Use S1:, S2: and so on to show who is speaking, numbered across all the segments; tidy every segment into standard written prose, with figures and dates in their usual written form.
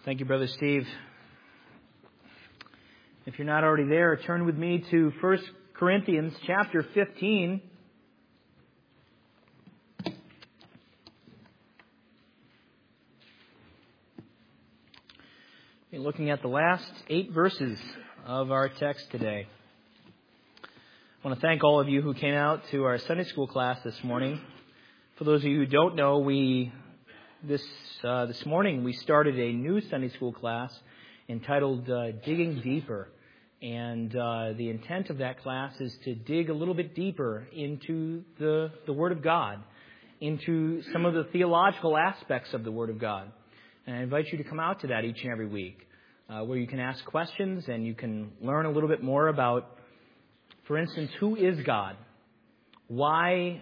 S1: Thank you, Brother Steve. If you're not already there, turn with me to 1 Corinthians chapter 15. We're looking at the last 8 verses of our text today. I want to thank all of you who came out to our Sunday school class this morning. For those of you who don't know, this morning we started a new Sunday school class entitled Digging Deeper. And the intent of that class is to dig a little bit deeper into the Word of God, into some of the theological aspects of the Word of God. And I invite you to come out to that each and every week, where you can ask questions and you can learn a little bit more about, for instance, who is God? Why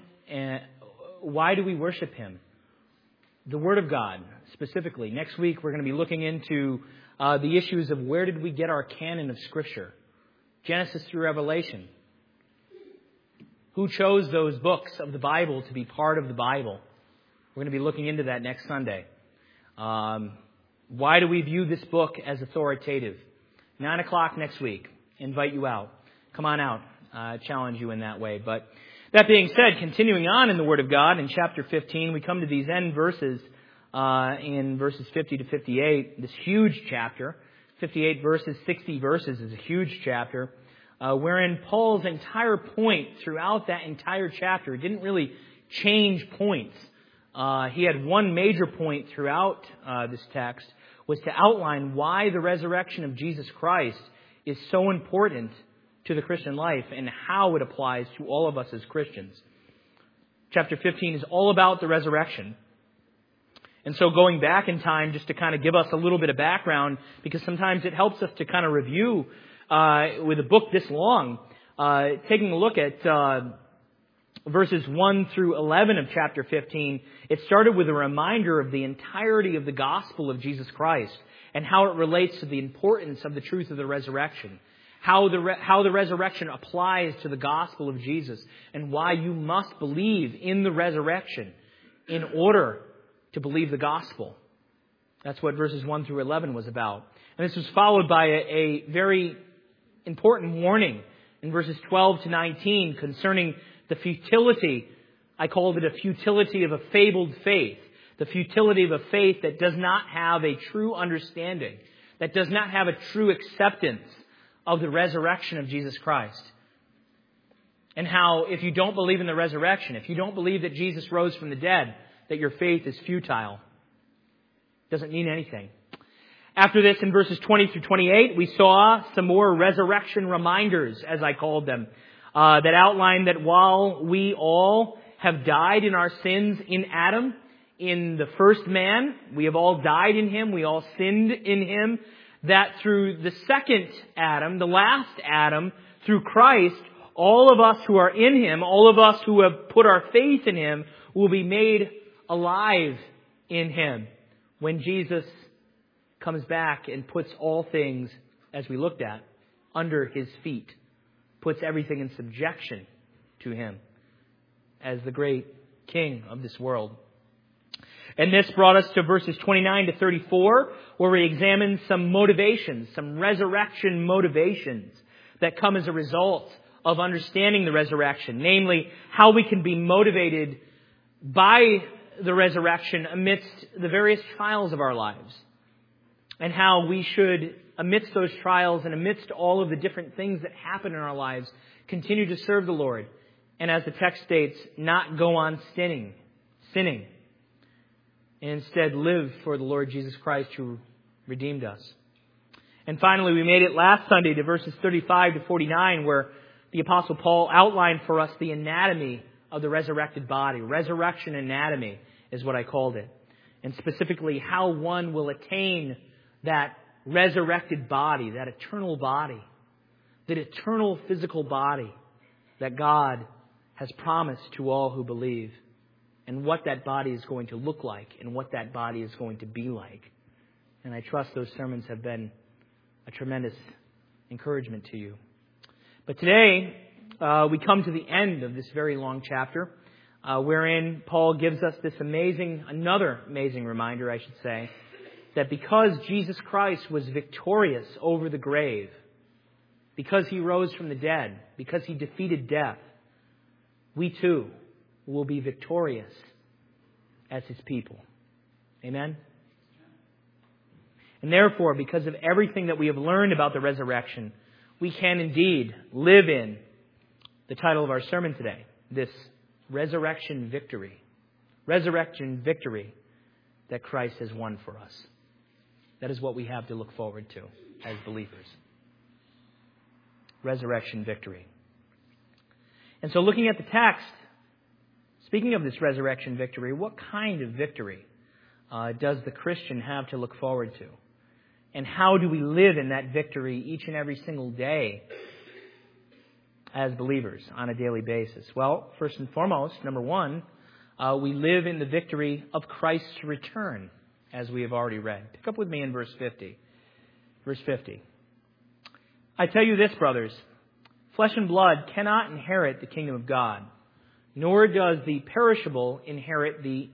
S1: do we worship Him? The Word of God, specifically. Next week, we're going to be looking into the issues of where did we get our canon of Scripture? Genesis through Revelation. Who chose those books of the Bible to be part of the Bible? We're going to be looking into that next Sunday. Why do we view this book as authoritative? 9 o'clock next week. Invite you out. Come on out. Challenge you in that way. But that being said, continuing on in the Word of God, in chapter 15, we come to these end verses in verses 50 to 58. This huge chapter, 58 verses, 60 verses, is a huge chapter, wherein Paul's entire point throughout that entire chapter didn't really change points. He had one major point throughout this text, was to outline why the resurrection of Jesus Christ is so important to the Christian life and how it applies to all of us as Christians. Chapter 15 is all about the resurrection. And so going back in time, just to kind of give us a little bit of background, because sometimes it helps us to kind of review with a book this long, taking a look at verses 1 through 11 of chapter 15, it started with a reminder of the entirety of the gospel of Jesus Christ and how it relates to the importance of the truth of the resurrection. How the resurrection applies to the gospel of Jesus and why you must believe in the resurrection in order to believe the gospel. That's what verses 1 through 11 was about. And this was followed by a very important warning in verses 12 to 19 concerning the futility. I called it a futility of a fabled faith. The futility of a faith that does not have a true understanding, that does not have a true acceptance of the resurrection of Jesus Christ. And how if you don't believe in the resurrection, if you don't believe that Jesus rose from the dead, that your faith is futile. Doesn't mean anything. After this, in verses 20 through 28, we saw some more resurrection reminders, as I called them, that outline that while we all have died in our sins in Adam, in the first man, we have all died in him, we all sinned in him, that through the second Adam, the last Adam, through Christ, all of us who are in him, all of us who have put our faith in him, will be made alive in him when Jesus comes back and puts all things, as we looked at, under his feet, puts everything in subjection to him as the great King of this world. And this brought us to verses 29 to 34, where we examine some motivations, some resurrection motivations that come as a result of understanding the resurrection. Namely, how we can be motivated by the resurrection amidst the various trials of our lives. And how we should, amidst those trials and amidst all of the different things that happen in our lives, continue to serve the Lord. And as the text states, not go on sinning. And instead live for the Lord Jesus Christ who redeemed us. And finally, we made it last Sunday to verses 35 to 49, where the Apostle Paul outlined for us the anatomy of the resurrected body. Resurrection anatomy is what I called it. And specifically, how one will attain that resurrected body, that eternal body, that eternal physical body that God has promised to all who believe. And what that body is going to look like and what that body is going to be like. And I trust those sermons have been a tremendous encouragement to you. But today, we come to the end of this very long chapter, wherein Paul gives us this another amazing reminder, I should say, that because Jesus Christ was victorious over the grave, because He rose from the dead, because He defeated death, we too will be victorious as His people. Amen? And therefore, because of everything that we have learned about the resurrection, we can indeed live in the title of our sermon today, this resurrection victory. Resurrection victory that Christ has won for us. That is what we have to look forward to as believers. Resurrection victory. And so looking at the text, speaking of this resurrection victory, what kind of victory does the Christian have to look forward to? And how do we live in that victory each and every single day as believers on a daily basis? Well, first and foremost, number one, we live in the victory of Christ's return, as we have already read. Pick up with me in verse 50. Verse 50. I tell you this, brothers, flesh and blood cannot inherit the kingdom of God, nor does the perishable inherit the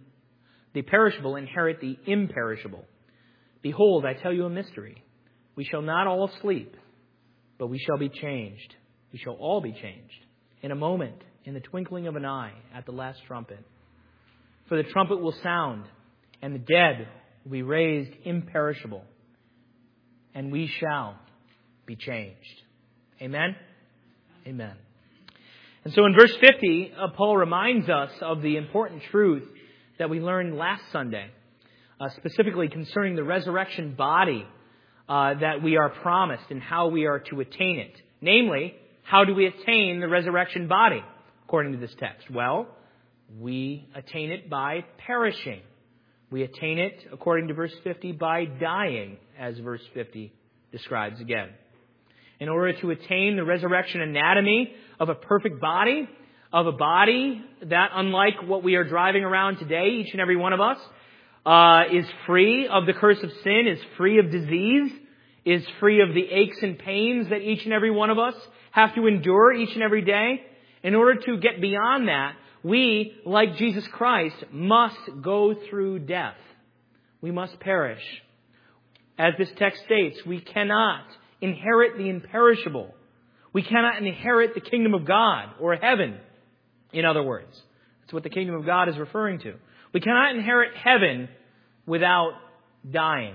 S1: imperishable. Behold, I tell you a mystery. We shall not all sleep, but we shall be changed. We shall all be changed in a moment, in the twinkling of an eye, at the last trumpet. For the trumpet will sound, and the dead will be raised imperishable, and we shall be changed. Amen? Amen. And so in verse 50, Paul reminds us of the important truth that we learned last Sunday, specifically concerning the resurrection body that we are promised and how we are to attain it. Namely, how do we attain the resurrection body, according to this text? Well, we attain it by perishing. We attain it, according to verse 50, by dying, as verse 50 describes again. In order to attain the resurrection anatomy of a perfect body, of a body that, unlike what we are driving around today, each and every one of us, is free of the curse of sin, is free of disease, is free of the aches and pains that each and every one of us have to endure each and every day. In order to get beyond that, we, like Jesus Christ, must go through death. We must perish. As this text states, we cannot inherit the imperishable. We cannot inherit the kingdom of God, or heaven, in other words. That's what the kingdom of God is referring to. We cannot inherit heaven without dying.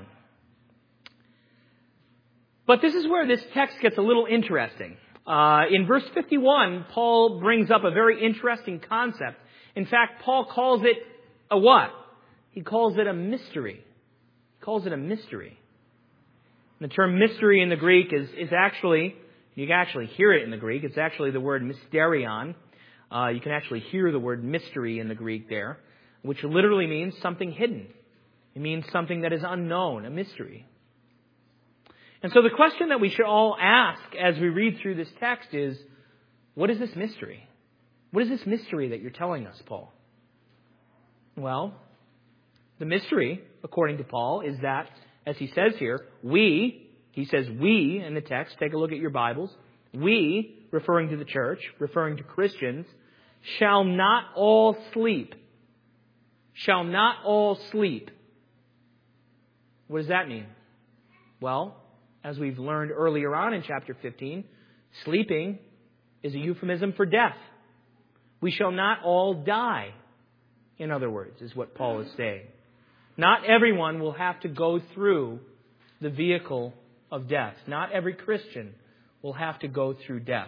S1: But this is where this text gets a little interesting. In verse 51, Paul brings up a very interesting concept. In fact, Paul calls it a what? He calls it a mystery. He calls it a mystery. And the term mystery in the Greek is actually, you can actually hear it in the Greek. It's actually the word mysterion. You can actually hear the word mystery in the Greek there, which literally means something hidden. It means something that is unknown, a mystery. And so the question that we should all ask as we read through this text is, what is this mystery? What is this mystery that you're telling us, Paul? Well, the mystery, according to Paul, is that, as he says here, he says we in the text, take a look at your Bibles, we, referring to the church, referring to Christians, shall not all sleep. Shall not all sleep. What does that mean? Well, as we've learned earlier on in chapter 15, sleeping is a euphemism for death. We shall not all die, in other words, is what Paul is saying. Not everyone will have to go through the vehicle of death. Not every Christian will have to go through death.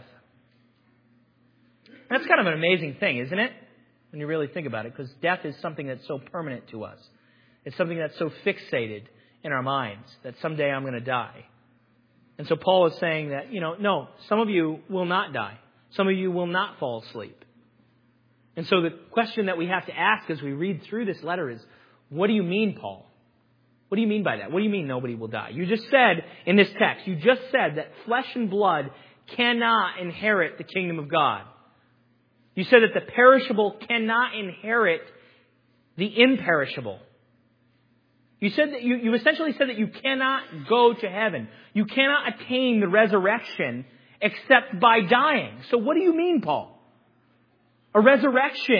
S1: That's kind of an amazing thing, isn't it? When you really think about it, because death is something that's so permanent to us. It's something that's so fixated in our minds that someday I'm going to die. And so Paul is saying that, no, some of you will not die. Some of you will not fall asleep. And so the question that we have to ask as we read through this letter is, what do you mean, Paul? What do you mean by that? What do you mean nobody will die? You just said in this text, you just said that flesh and blood cannot inherit the kingdom of God. You said that the perishable cannot inherit the imperishable. You said that you essentially said that you cannot go to heaven. You cannot attain the resurrection except by dying. So what do you mean, Paul? A resurrection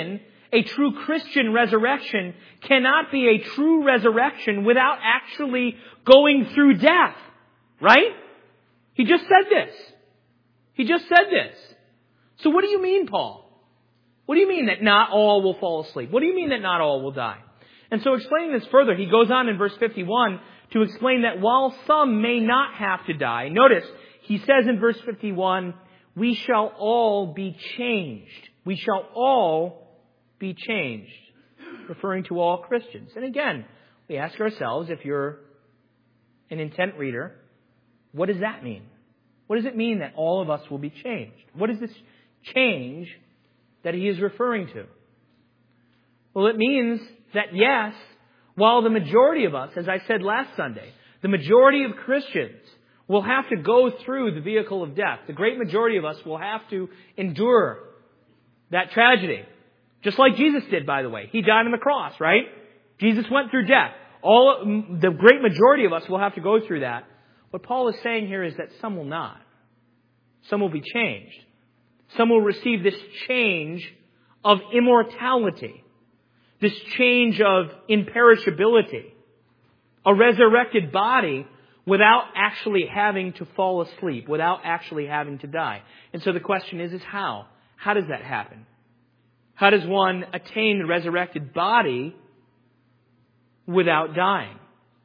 S1: a true Christian resurrection cannot be a true resurrection without actually going through death. Right? He just said this. He just said this. So what do you mean, Paul? What do you mean that not all will fall asleep? What do you mean that not all will die? And so explaining this further, he goes on in verse 51 to explain that while some may not have to die, notice, he says in verse 51, we shall all be changed. We shall all be changed, referring to all Christians. And again, we ask ourselves, if you're an intent reader, what does that mean? What does it mean that all of us will be changed? What is this change that he is referring to? Well, it means that yes, while the majority of us, as I said last Sunday, the majority of Christians will have to go through the vehicle of death. The great majority of us will have to endure that tragedy. Just like Jesus did, by the way. He died on the cross, right? Jesus went through death. The great majority of us will have to go through that. What Paul is saying here is that some will not. Some will be changed. Some will receive this change of immortality. This change of imperishability. A resurrected body without actually having to fall asleep. Without actually having to die. And so the question is how? How does that happen? How does one attain the resurrected body without dying?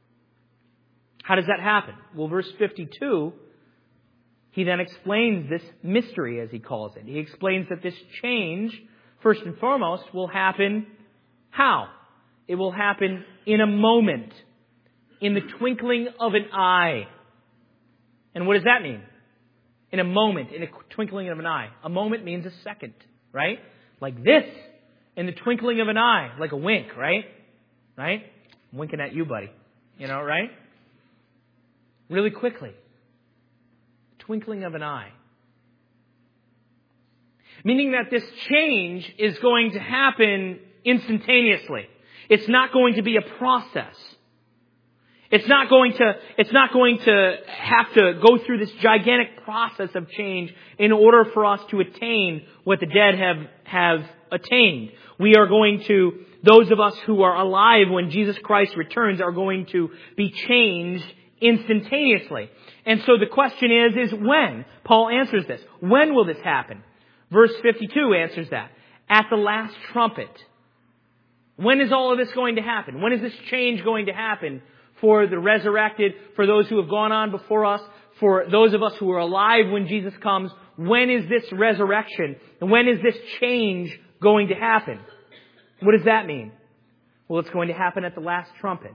S1: How does that happen? Well, verse 52, he then explains this mystery, as he calls it. He explains that this change, first and foremost, will happen how? It will happen in a moment, in the twinkling of an eye. And what does that mean? In a moment, in a twinkling of an eye. A moment means a second, right? Like this, in the twinkling of an eye, like a wink, right? Right? I'm winking at you, buddy. You know, right? Really quickly. Twinkling of an eye. Meaning that this change is going to happen instantaneously. It's not going to be a process. It's not going to have to go through this gigantic process of change in order for us to attain what the dead have attained. We are going to, those of us who are alive when Jesus Christ returns are going to be changed instantaneously. And so the question is when? Paul answers this. When will this happen? Verse 52 answers that. At the last trumpet. When is all of this going to happen? When is this change going to happen for the resurrected, for those who have gone on before us, for those of us who are alive when Jesus comes? When is this resurrection? And when is this change going to happen? What does that mean? Well, it's going to happen at the last trumpet.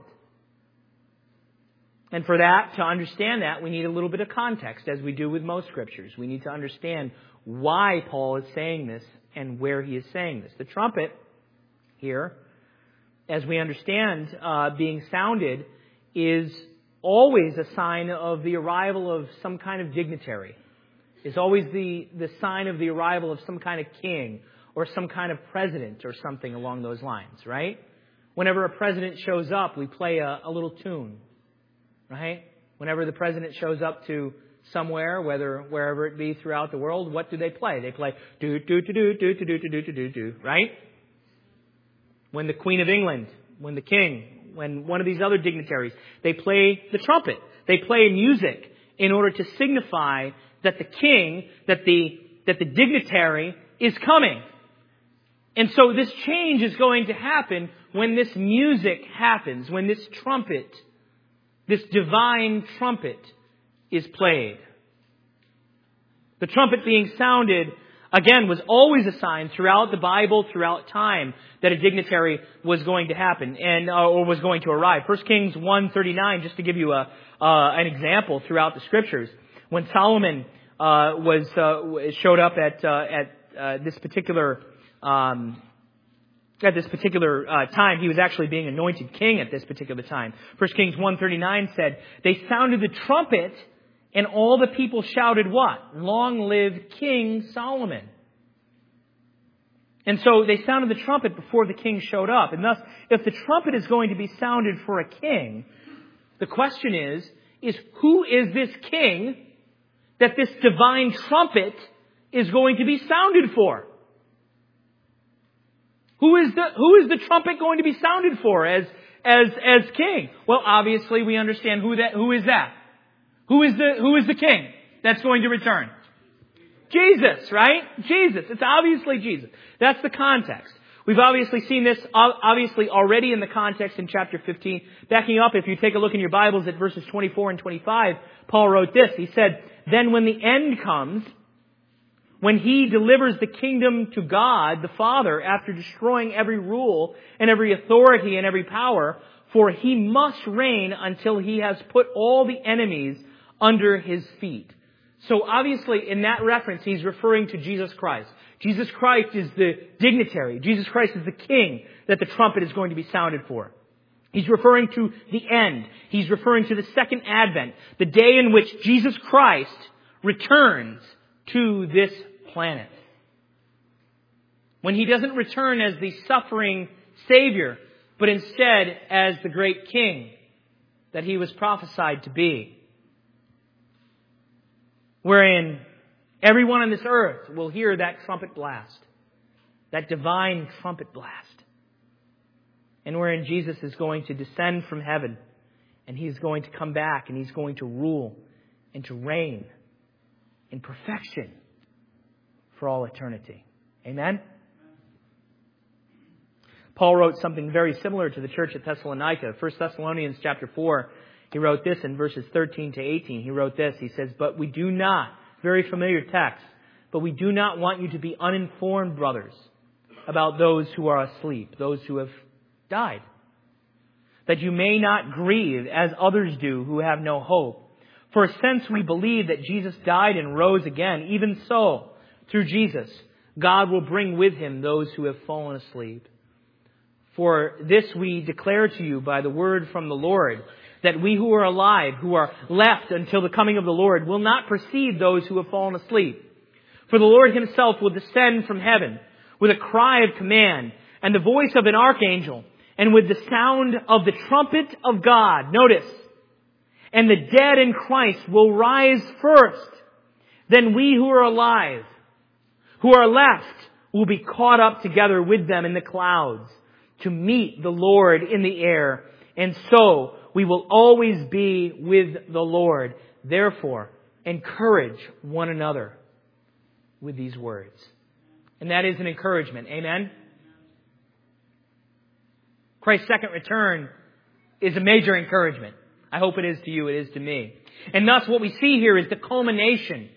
S1: And for that, to understand that, we need a little bit of context, as we do with most scriptures. We need to understand why Paul is saying this and where he is saying this. The trumpet here, as we understand, being sounded, is always a sign of the arrival of some kind of dignitary. It's always the sign of the arrival of some kind of king or some kind of president or something along those lines, right? Whenever a president shows up, we play a little tune, right? Whenever the president shows up to somewhere, wherever it be throughout the world, what do they play? They play do do do do do do do do do do do, right? When the Queen of England, when the King, when one of these other dignitaries, they play the trumpet. They play music in order to signify that the king, that the dignitary is coming. And so this change is going to happen when this music happens, when this trumpet, this divine trumpet is played. The trumpet being sounded, again, was always a sign throughout the Bible, throughout time, that a dignitary was going to happen or was going to arrive. 1 Kings 1:39, just to give you an example throughout the Scriptures, when Solomon showed up at this particular time, he was actually being anointed king at this particular time. 1 Kings 1:39 said, "They sounded the trumpet, and all the people shouted" what? "Long live King Solomon." And so they sounded the trumpet before the king showed up. And thus, if the trumpet is going to be sounded for a king, the question is who is this king that this divine trumpet is going to be sounded for? Who is the trumpet going to be sounded for as king? Well, obviously we understand who is that. Who is the king that's going to return? Jesus, right? Jesus. It's obviously Jesus. That's the context. We've obviously seen this already in the context in chapter 15. Backing up, if you take a look in your Bibles at verses 24 and 25, Paul wrote this. He said, "Then when the end comes, when He delivers the kingdom to God, the Father, after destroying every rule and every authority and every power, for He must reign until He has put all the enemies under His feet." So obviously in that reference, he's referring to Jesus Christ. Jesus Christ is the dignitary. Jesus Christ is the king that the trumpet is going to be sounded for. He's referring to the end. He's referring to the second advent, the day in which Jesus Christ returns to this planet. When He doesn't return as the suffering Savior, but instead as the great King that He was prophesied to be. Wherein everyone on this earth will hear that trumpet blast, that divine trumpet blast. And wherein Jesus is going to descend from heaven, and He's going to come back, and He's going to rule and to reign in perfection for all eternity. Amen? Paul wrote something very similar to the church at Thessalonica. 1 Thessalonians chapter 4, he wrote this in verses 13 to 18. He wrote this. He says, "But we do not," very familiar text, "but we do not want you to be uninformed, brothers, about those who are asleep," those who have died, "that you may not grieve as others do who have no hope. For since we believe that Jesus died and rose again, even so, through Jesus, God will bring with Him those who have fallen asleep. For this we declare to you by the word from the Lord, that we who are alive, who are left until the coming of the Lord, will not precede those who have fallen asleep. For the Lord Himself will descend from heaven with a cry of command and the voice of an archangel and with the sound of the trumpet of God." Notice, "and the dead in Christ will rise first. Then we who are alive, who are left, will be caught up together with them in the clouds to meet the Lord in the air. And so we will always be with the Lord. Therefore, encourage one another with these words." And that is an encouragement. Amen? Christ's second return is a major encouragement. I hope it is to you, it is to me. And thus what we see here is the culmination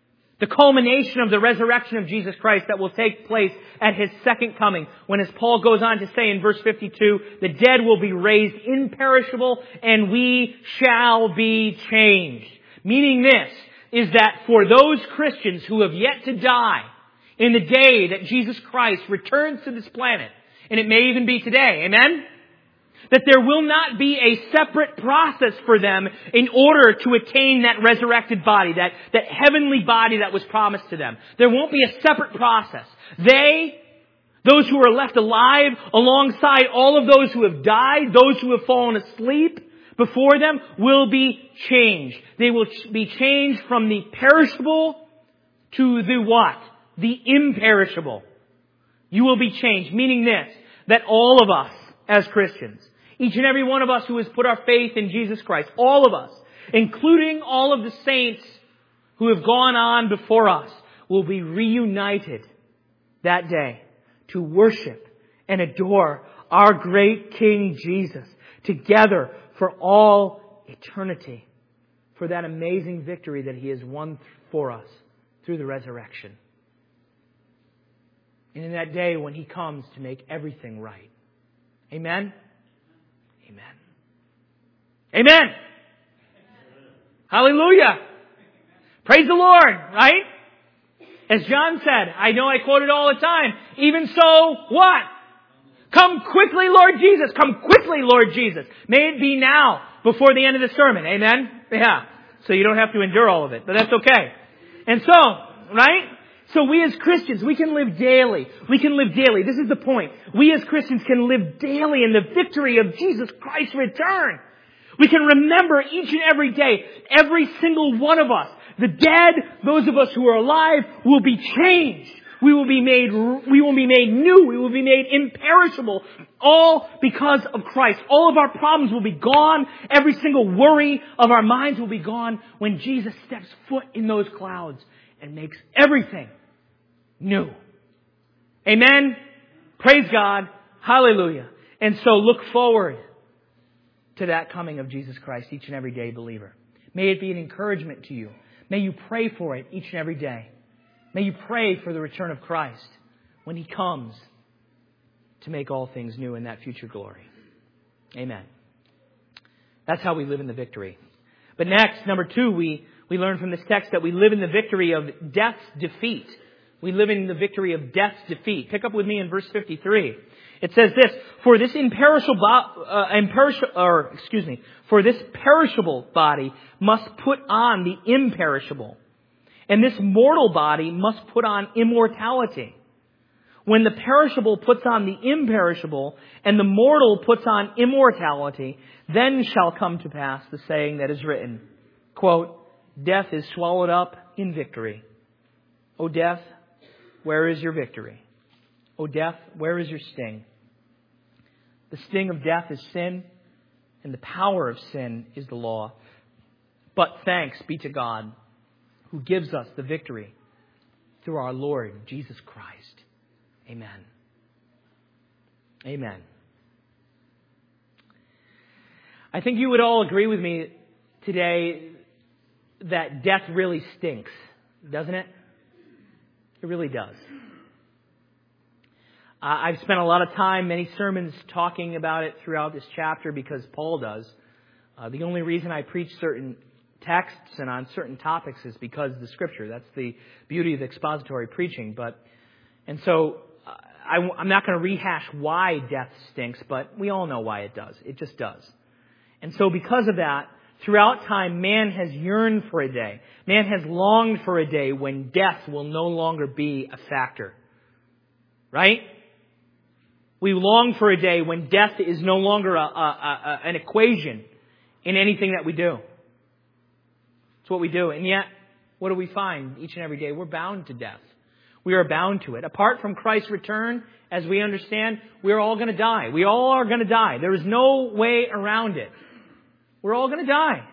S1: of the resurrection of Jesus Christ that will take place at His second coming. When, as Paul goes on to say in verse 52, the dead will be raised imperishable and we shall be changed. Meaning this is that for those Christians who have yet to die in the day that Jesus Christ returns to this planet, and it may even be today, amen? That there will not be a separate process for them in order to attain that resurrected body, that heavenly body that was promised to them. There won't be a separate process. Those who are left alive, alongside all of those who have died, those who have fallen asleep before them, will be changed. They will be changed from the perishable to the what? The imperishable. You will be changed, meaning this, that all of us as Christians, each and every one of us who has put our faith in Jesus Christ, all of us, including all of the saints who have gone on before us, will be reunited that day to worship and adore our great King Jesus together for all eternity, for that amazing victory that He has won for us through the resurrection. And in that day when He comes to make everything right. Amen? Amen. Amen. Hallelujah. Praise the Lord, right? As John said, I know I quote it all the time, even so, what? Come quickly, Lord Jesus. Come quickly, Lord Jesus. May it be now, before the end of the sermon. Amen? Yeah. So you don't have to endure all of it, but that's okay. And so, right? So we as Christians, we can live daily. We can live daily. This is the point. We as Christians can live daily in the victory of Jesus Christ's return. We can remember each and every day, every single one of us, the dead, those of us who are alive, will be changed. We will be made new. We will be made imperishable. All because of Christ. All of our problems will be gone. Every single worry of our minds will be gone when Jesus steps foot in those clouds and makes everything new. Amen. Praise God. Hallelujah. And so look forward to that coming of Jesus Christ each and every day, believer. May it be an encouragement to you. May you pray for it each and every day. May you pray for the return of Christ when He comes to make all things new in that future glory. Amen. That's how we live in the victory. But next, number 2, we learn from this text that we live in the victory of death's defeat. We live in the victory of death's defeat. Pick up with me in verse 53. It says this, for this perishable body must put on the imperishable, and this mortal body must put on immortality. When the perishable puts on the imperishable, and the mortal puts on immortality, then shall come to pass the saying that is written, quote, death is swallowed up in victory. O death, where is your victory? O death, where is your sting? The sting of death is sin, and the power of sin is the law. But thanks be to God, who gives us the victory through our Lord Jesus Christ. Amen. Amen. I think you would all agree with me today that death really stinks, doesn't it? It really does. I've spent a lot of time, many sermons, talking about it throughout this chapter because Paul does. The only reason I preach certain texts and on certain topics is because of the Scripture. That's the beauty of expository preaching. I'm not going to rehash why death stinks, but we all know why it does. It just does. And so because of that, throughout time, man has yearned for a day. Man has longed for a day when death will no longer be a factor. Right? We long for a day when death is no longer an equation in anything that we do. It's what we do. And yet, what do we find each and every day? We're bound to death. We are bound to it. Apart from Christ's return, as we understand, we're all going to die. We all are going to die. There is no way around it. We're all going to die.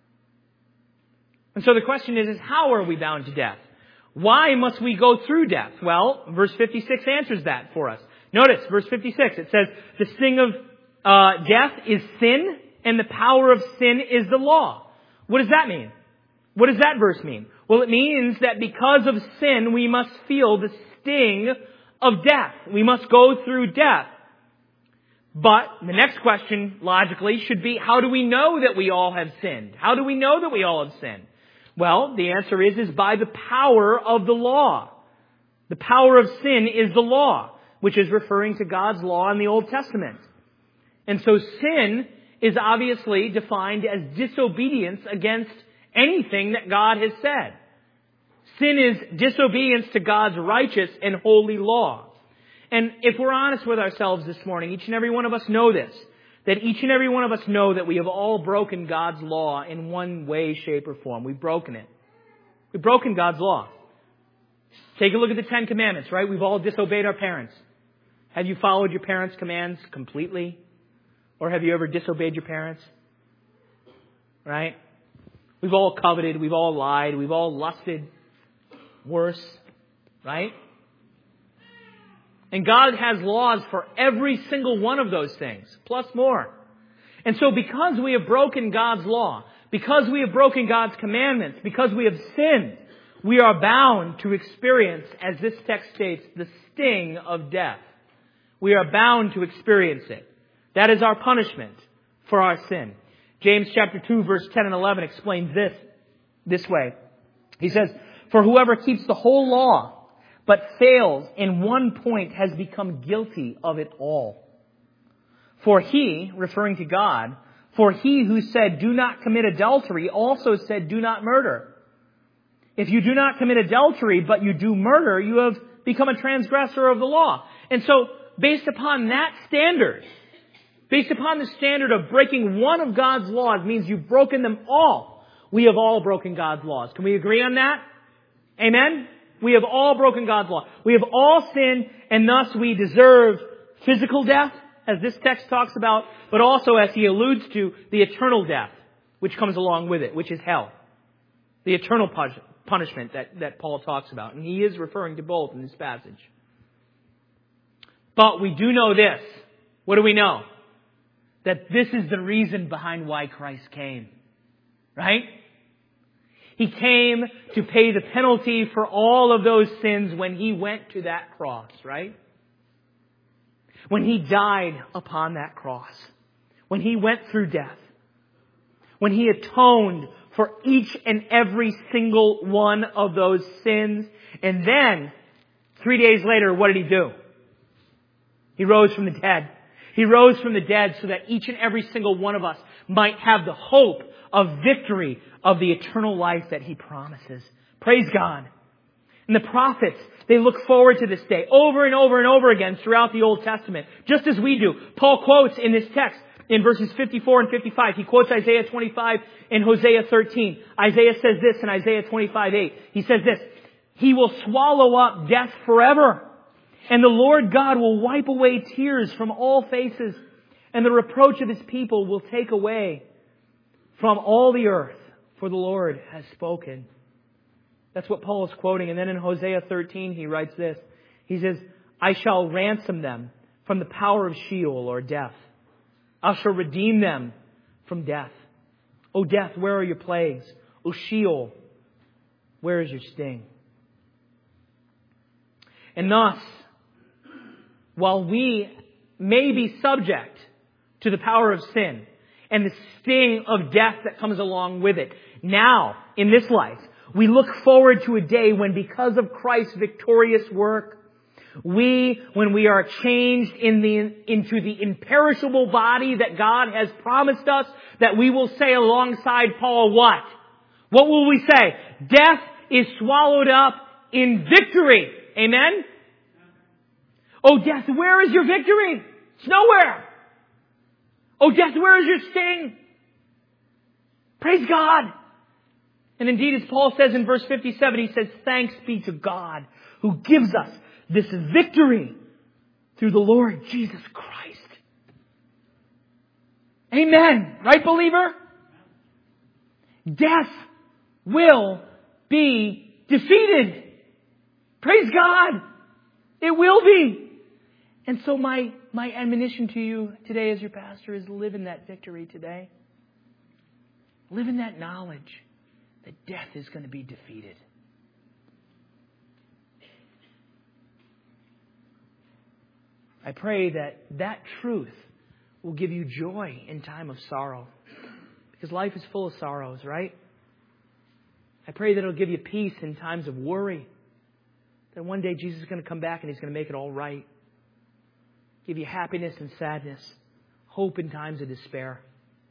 S1: And so the question is how are we bound to death? Why must we go through death? Well, verse 56 answers that for us. Notice, verse 56, it says, the sting of death is sin, and the power of sin is the law. What does that mean? What does that verse mean? Well, it means that because of sin, we must feel the sting of death. We must go through death. But the next question, logically, should be, how do we know that we all have sinned? How do we know that we all have sinned? Well, the answer is by the power of the law. The power of sin is the law, which is referring to God's law in the Old Testament. And so sin is obviously defined as disobedience against anything that God has said. Sin is disobedience to God's righteous and holy law. And if we're honest with ourselves this morning, each and every one of us know this, that each and every one of us know that we have all broken God's law in one way, shape, or form. We've broken it. We've broken God's law. Take a look at the 10 Commandments, right? We've all disobeyed our parents. Have you followed your parents' commands completely? Or have you ever disobeyed your parents? Right? We've all coveted. We've all lied. We've all lusted. Worse. Right? And God has laws for every single one of those things, plus more. And so because we have broken God's law, because we have broken God's commandments, because we have sinned, we are bound to experience, as this text states, the sting of death. We are bound to experience it. That is our punishment for our sin. James chapter 2, verse 10 and 11 explains this way. He says, for whoever keeps the whole law, but fails in one point has become guilty of it all. For he, referring to God, for he who said, do not commit adultery, also said, do not murder. If you do not commit adultery, but you do murder, you have become a transgressor of the law. And so, based upon that standard, based upon the standard of breaking one of God's laws means you've broken them all. We have all broken God's laws. Can we agree on that? Amen? We have all broken God's law. We have all sinned, and thus we deserve physical death, as this text talks about, but also, as he alludes to, the eternal death, which comes along with it, which is hell. The eternal punishment that Paul talks about. And he is referring to both in this passage. But we do know this. What do we know? That this is the reason behind why Christ came. Right? He came to pay the penalty for all of those sins when He went to that cross, right? When He died upon that cross. When He went through death. When He atoned for each and every single one of those sins. And then, 3 days later, what did He do? He rose from the dead. He rose from the dead so that each and every single one of us might have the hope of victory of the eternal life that He promises. Praise God. And the prophets, they look forward to this day over and over and over again throughout the Old Testament, just as we do. Paul quotes in this text in verses 54 and 55. He quotes Isaiah 25 and Hosea 13. Isaiah says this in Isaiah 25:8. He says this, He will swallow up death forever. And the Lord God will wipe away tears from all faces. And the reproach of His people will take away from all the earth. For the Lord has spoken. That's what Paul is quoting. And then in Hosea 13 he writes this. He says, I shall ransom them from the power of Sheol or death. I shall redeem them from death. O death, where are your plagues? O Sheol, where is your sting? And thus, while we may be subject to the power of sin and the sting of death that comes along with it, now, in this life, we look forward to a day when, because of Christ's victorious work, when we are changed into the imperishable body that God has promised us, that we will say alongside Paul, what? What will we say? Death is swallowed up in victory. Amen? Oh, death, where is your victory? It's nowhere. Oh, death, where is your sting? Praise God. And indeed, as Paul says in verse 57, he says, thanks be to God who gives us this victory through the Lord Jesus Christ. Amen. Right, believer? Death will be defeated. Praise God. It will be. And so my admonition to you today as your pastor is live in that victory today. Live in that knowledge that death is going to be defeated. I pray that truth will give you joy in time of sorrow. Because life is full of sorrows, right? I pray that it'll give you peace in times of worry. That one day Jesus is going to come back and He's going to make it all right. Give you happiness and sadness. Hope in times of despair.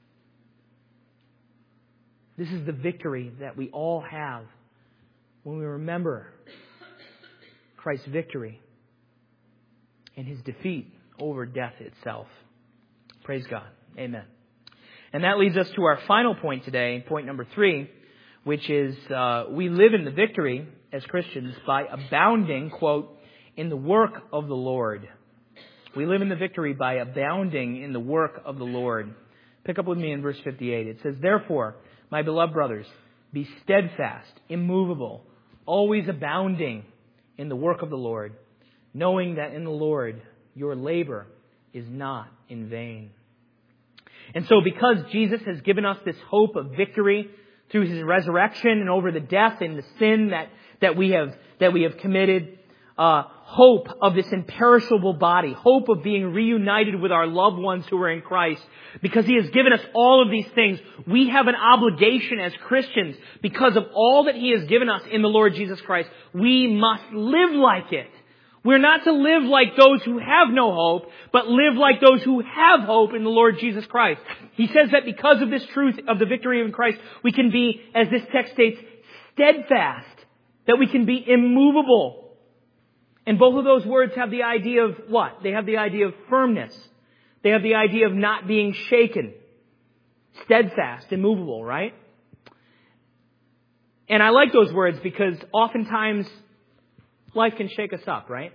S1: This is the victory that we all have when we remember Christ's victory and His defeat over death itself. Praise God. Amen. And that leads us to our final point today, point number 3, which is we live in the victory as Christians by abounding, quote, in the work of the Lord. We live in the victory by abounding in the work of the Lord. Pick up with me in verse 58. It says, therefore, my beloved brothers, be steadfast, immovable, always abounding in the work of the Lord, knowing that in the Lord your labor is not in vain. And so because Jesus has given us this hope of victory through His resurrection and over the death and the sin that we have committed, hope of this imperishable body, hope of being reunited with our loved ones who are in Christ, because He has given us all of these things, we have an obligation as Christians, because of all that He has given us in the Lord Jesus Christ, we must live like it. We're not to live like those who have no hope, but live like those who have hope in the Lord Jesus Christ. He says that because of this truth of the victory in Christ, we can be, as this text states, steadfast, that we can be immovable. And both of those words have the idea of what? They have the idea of firmness. They have the idea of not being shaken. Steadfast, immovable, right? And I like those words because oftentimes life can shake us up, right?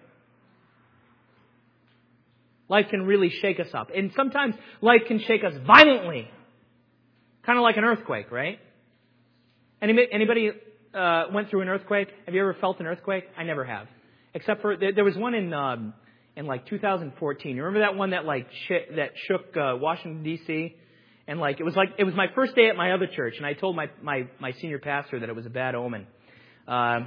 S1: Life can really shake us up. And sometimes life can shake us violently. Kind of like an earthquake, right? Anybody went through an earthquake? Have you ever felt an earthquake? I never have. Except for, there was one in like 2014. You remember that one that shook Washington, D.C.? And it was my first day at my other church, and I told my senior pastor that it was a bad omen. But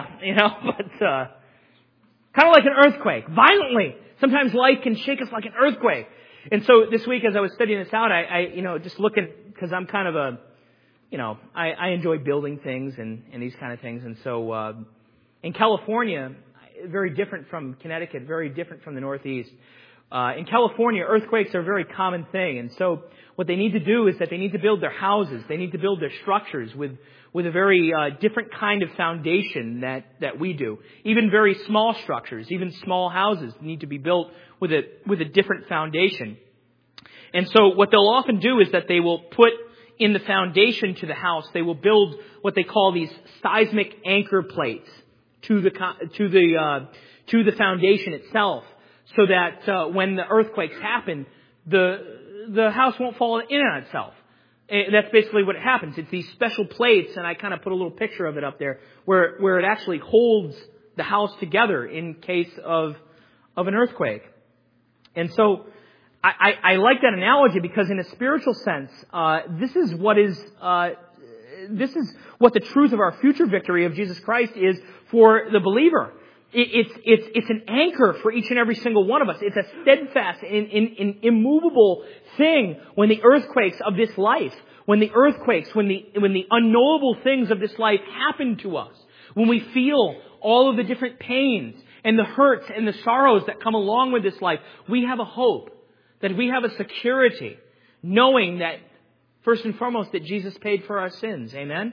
S1: kind of like an earthquake, violently. Sometimes life can shake us like an earthquake. And so this week, as I was studying this out, I just looking, because I'm kind of I enjoy building things and these kind of things. And so, in California, very different from Connecticut, very different from the Northeast. In California, earthquakes are a very common thing. And so what they need to do is that they need to build their houses. They need to build their structures with a very different kind of foundation that we do. Even very small structures, even small houses need to be built with a different foundation. And so what they'll often do is that they will put in the foundation to the house, they will build what they call these seismic anchor plates to the foundation itself, so that when the earthquakes happen, the house won't fall in on itself. That's basically what happens. It's these special plates, and I kind of put a little picture of it up there, where it actually holds the house together in case of an earthquake. And so I like that analogy, because in a spiritual sense, this is what the truth of our future victory of Jesus Christ is for the believer. It's an anchor for each and every single one of us. It's a steadfast and immovable thing when the earthquakes of this life, when the unknowable things of this life happen to us, when we feel all of the different pains and the hurts and the sorrows that come along with this life, we have a hope, that we have a security, knowing that, first and foremost, that Jesus paid for our sins. Amen?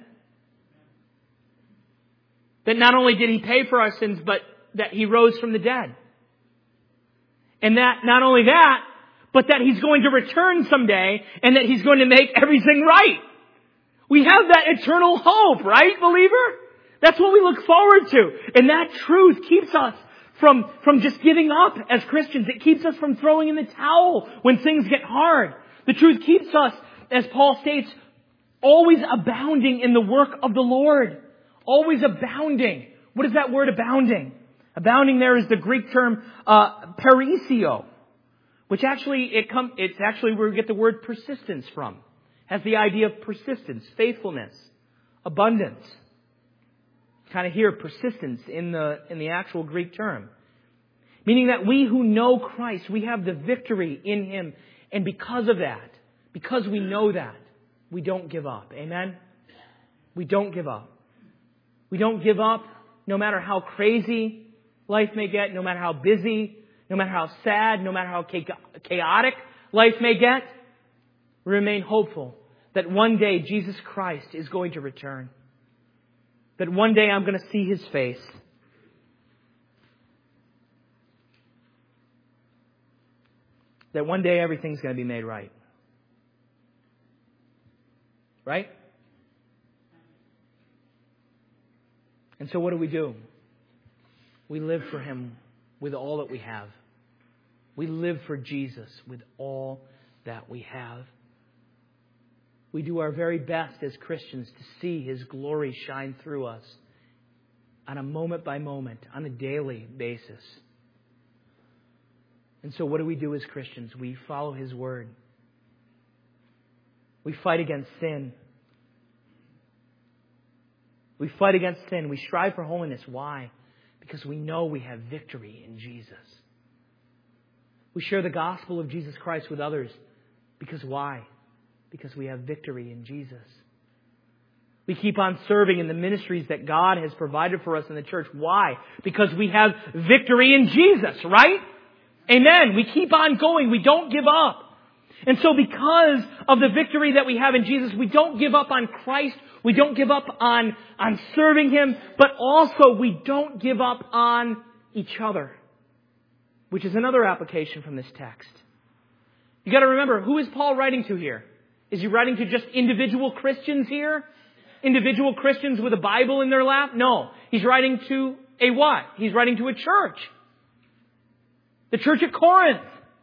S1: That not only did He pay for our sins, but that He rose from the dead. And that, not only that, but that He's going to return someday, and that He's going to make everything right. We have that eternal hope, right, believer? That's what we look forward to. And that truth keeps us from just giving up as Christians. It keeps us from throwing in the towel when things get hard. The truth keeps us, as Paul states, always abounding in the work of the Lord. Always abounding. What is that word abounding? Abounding there is the Greek term perisio, which it's actually where we get the word persistence from. Has the idea of persistence, faithfulness, abundance. Kind of hear persistence in the actual Greek term. Meaning that we who know Christ, we have the victory in Him. And because of that, because we know that, we don't give up. Amen? We don't give up. We don't give up no matter how crazy life may get, no matter how busy, no matter how sad, no matter how chaotic life may get. We remain hopeful that one day Jesus Christ is going to return. That one day I'm going to see His face. That one day everything's going to be made right. Right? And so what do? We live for Him with all that we have. We live for Jesus with all that we have. We do our very best as Christians to see His glory shine through us on a moment by moment, on a daily basis. And so what do we do as Christians? We follow His Word. We fight against sin. We fight against sin. We strive for holiness. Why? Because we know we have victory in Jesus. We share the gospel of Jesus Christ with others. Because why? Because we have victory in Jesus. We keep on serving in the ministries that God has provided for us in the church. Why? Because we have victory in Jesus, right? Amen. We keep on going. We don't give up. And so because of the victory that we have in Jesus, we don't give up on Christ. We don't give up on serving Him. But also we don't give up on each other. Which is another application from this text. You got to remember, who is Paul writing to here? Is he writing to just individual Christians here? Individual Christians with a Bible in their lap? No. He's writing to a what? He's writing to a church. The church at Corinth.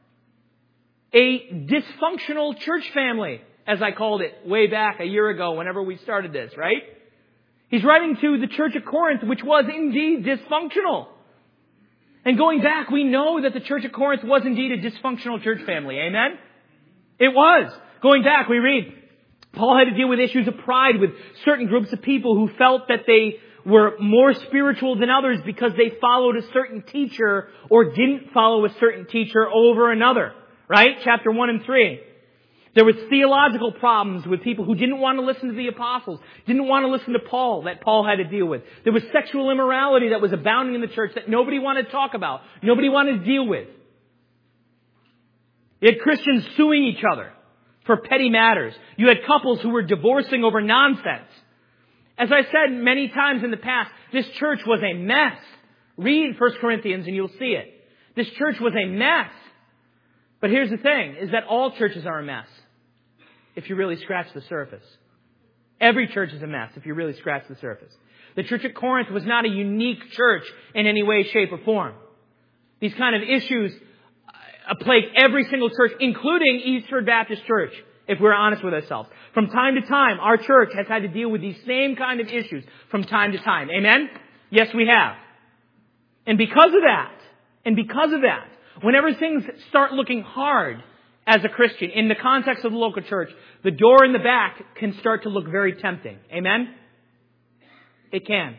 S1: A dysfunctional church family, as I called it way back a year ago whenever we started this, right? He's writing to the church at Corinth, which was indeed dysfunctional. And going back, we know that the church at Corinth was indeed a dysfunctional church family. Amen? It was. Going back, we read, Paul had to deal with issues of pride with certain groups of people who felt that they were more spiritual than others because they followed a certain teacher or didn't follow a certain teacher over another. Right? Chapter 1 and 3. There was theological problems with people who didn't want to listen to the apostles, didn't want to listen to Paul, that Paul had to deal with. There was sexual immorality that was abounding in the church that nobody wanted to talk about, nobody wanted to deal with. You had Christians suing each other for petty matters. You had couples who were divorcing over nonsense. As I said many times in the past, this church was a mess. Read 1 Corinthians and you'll see it. This church was a mess. But here's the thing, is that all churches are a mess, if you really scratch the surface. Every church is a mess, if you really scratch the surface. The church at Corinth was not a unique church in any way, shape, or form. These kind of issues plague every single church, including Eastford Baptist Church, if we're honest with ourselves. From time to time, our church has had to deal with these same kind of issues from time to time. Amen? Yes, we have. And because of that, whenever things start looking hard as a Christian, in the context of the local church, the door in the back can start to look very tempting. Amen? It can.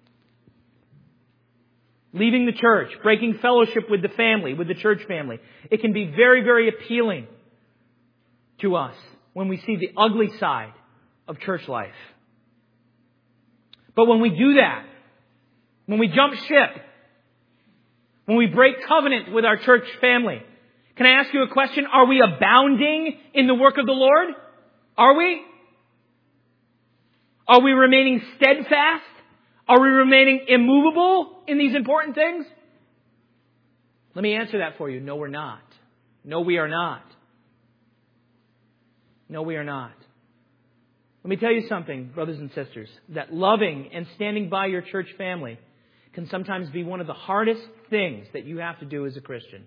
S1: Leaving the church, breaking fellowship with the family, with the church family. It can be very, very appealing to us when we see the ugly side of church life. But when we do that, when we jump ship, when we break covenant with our church family, can I ask you a question? Are we abounding in the work of the Lord? Are we? Are we remaining steadfast? Are we remaining immovable in these important things? Let me answer that for you. No, we're not. No, we are not. No, we are not. Let me tell you something, brothers and sisters, that loving and standing by your church family can sometimes be one of the hardest things that you have to do as a Christian.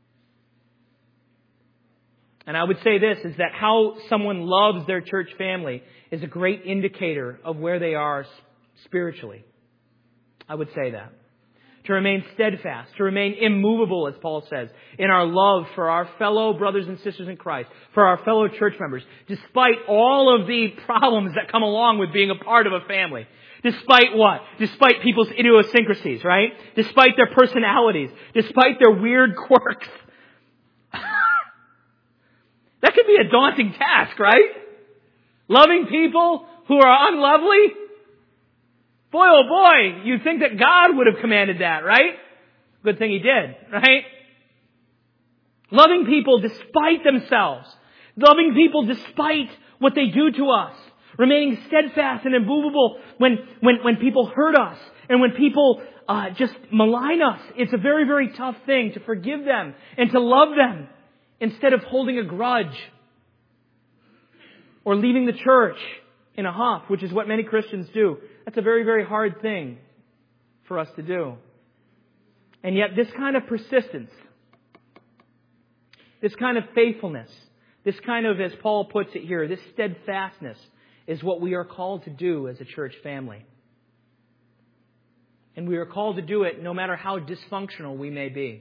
S1: And I would say this, is that how someone loves their church family is a great indicator of where they are spiritually. I would say that. To remain steadfast, to remain immovable, as Paul says, in our love for our fellow brothers and sisters in Christ, for our fellow church members, despite all of the problems that come along with being a part of a family. Despite what? Despite people's idiosyncrasies, right? Despite their personalities, despite their weird quirks. That could be a daunting task, right? Loving people who are unlovely? Boy, oh boy, you'd think that God would have commanded that, right? Good thing He did, right? Loving people despite themselves. Loving people despite what they do to us. Remaining steadfast and immovable when people hurt us and when people just malign us. It's a very, very tough thing to forgive them and to love them instead of holding a grudge or leaving the church in a huff, which is what many Christians do. That's a very, very hard thing for us to do. And yet this kind of persistence, this kind of faithfulness, this kind of, as Paul puts it here, this steadfastness is what we are called to do as a church family. And we are called to do it no matter how dysfunctional we may be.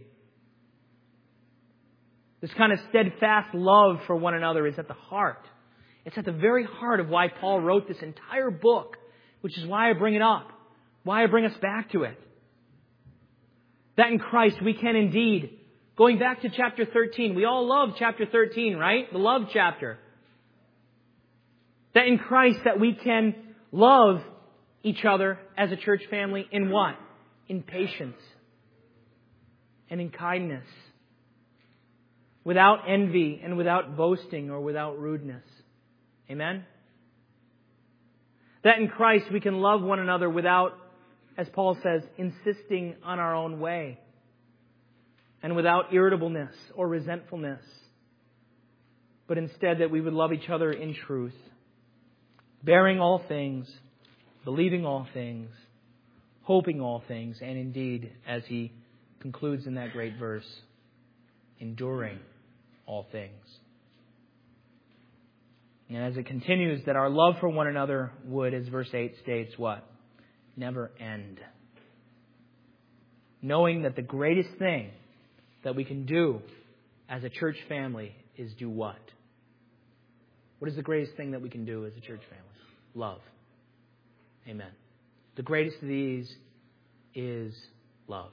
S1: This kind of steadfast love for one another is at the heart. It's at the very heart of why Paul wrote this entire book, which is why I bring it up, why I bring us back to it. That in Christ we can indeed, going back to chapter 13, we all love chapter 13, right? The love chapter. That in Christ that we can love each other as a church family in what? In patience and in kindness. Without envy and without boasting or without rudeness. Amen? That in Christ we can love one another without, as Paul says, insisting on our own way. And without irritableness or resentfulness. But instead that we would love each other in truth. Bearing all things, believing all things, hoping all things, and indeed, as he concludes in that great verse, enduring all things. And as it continues, that our love for one another would, as verse 8 states, what? Never end. Knowing that the greatest thing that we can do as a church family is do what? What is the greatest thing that we can do as a church family? Love. Amen. The greatest of these is love.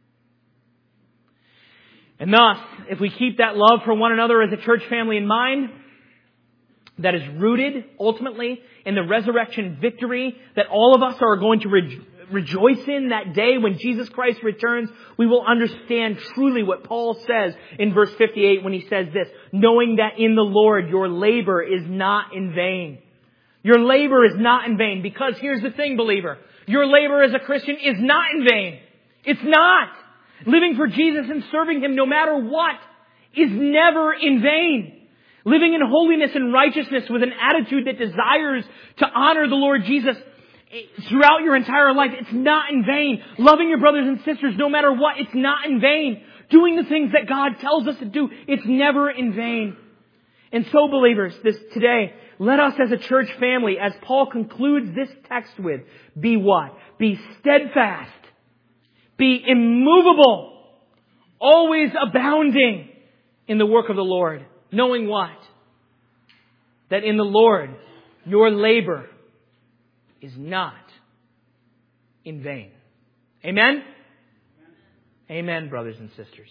S1: And thus, if we keep that love for one another as a church family in mind, that is rooted ultimately in the resurrection victory that all of us are going to rejoice in that day when Jesus Christ returns, we will understand truly what Paul says in verse 58 when he says this, knowing that in the Lord your labor is not in vain. Your labor is not in vain, because here's the thing, believer. Your labor as a Christian is not in vain. It's not. Living for Jesus and serving Him no matter what is never in vain. Living in holiness and righteousness with an attitude that desires to honor the Lord Jesus throughout your entire life, it's not in vain. Loving your brothers and sisters no matter what, it's not in vain. Doing the things that God tells us to do, it's never in vain. And so, believers, today, let us as a church family, as Paul concludes this text with, be what? Be steadfast. Be immovable. Always abounding in the work of the Lord. Knowing what? That in the Lord, your labor is not in vain. Amen? Amen, brothers and sisters.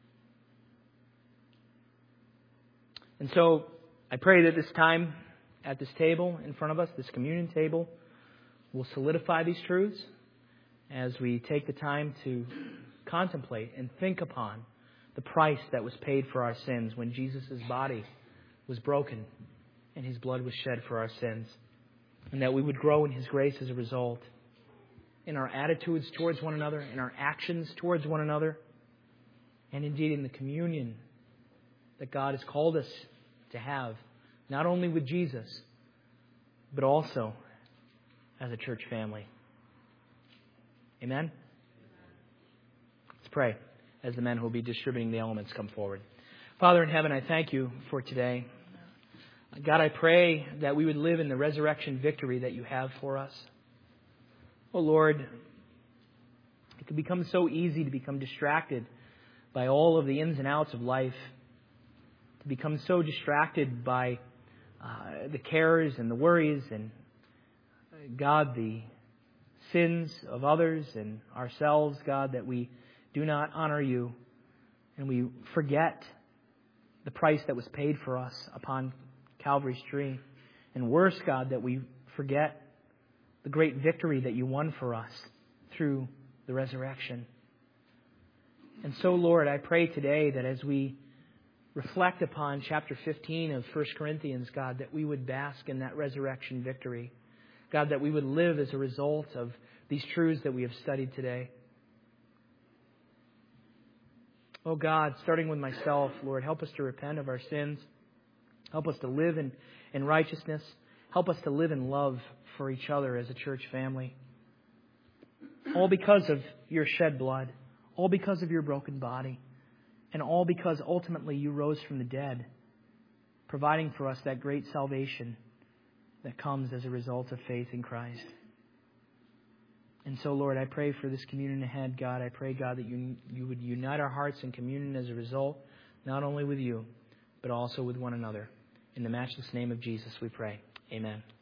S1: And so, I pray that this time at this table in front of us, this communion table, will solidify these truths as we take the time to contemplate and think upon the price that was paid for our sins when Jesus' body was broken and His blood was shed for our sins. And that we would grow in His grace as a result, in our attitudes towards one another, in our actions towards one another, and indeed in the communion that God has called us to have, not only with Jesus, but also as a church family. Amen? Let's pray as the men who will be distributing the elements come forward. Father in heaven, I thank You for today. God, I pray that we would live in the resurrection victory that You have for us. Oh Lord, it can become so easy to become distracted by all of the ins and outs of life, to become so distracted by the cares and the worries and, God, the sins of others and ourselves, God, that we do not honor You and we forget the price that was paid for us upon Calvary's tree. And worse, God, that we forget the great victory that You won for us through the resurrection. And so, Lord, I pray today that as we reflect upon chapter 15 of 1 Corinthians, God, that we would bask in that resurrection victory. God, that we would live as a result of these truths that we have studied today. Oh God, starting with myself, Lord, help us to repent of our sins. Help us to live in righteousness. Help us to live in love for each other as a church family. All because of Your shed blood. All because of Your broken body. And all because ultimately You rose from the dead, providing for us that great salvation that comes as a result of faith in Christ. And so, Lord, I pray for this communion ahead, God. I pray, God, that you would unite our hearts in communion as a result, not only with You, but also with one another. In the matchless name of Jesus we pray. Amen.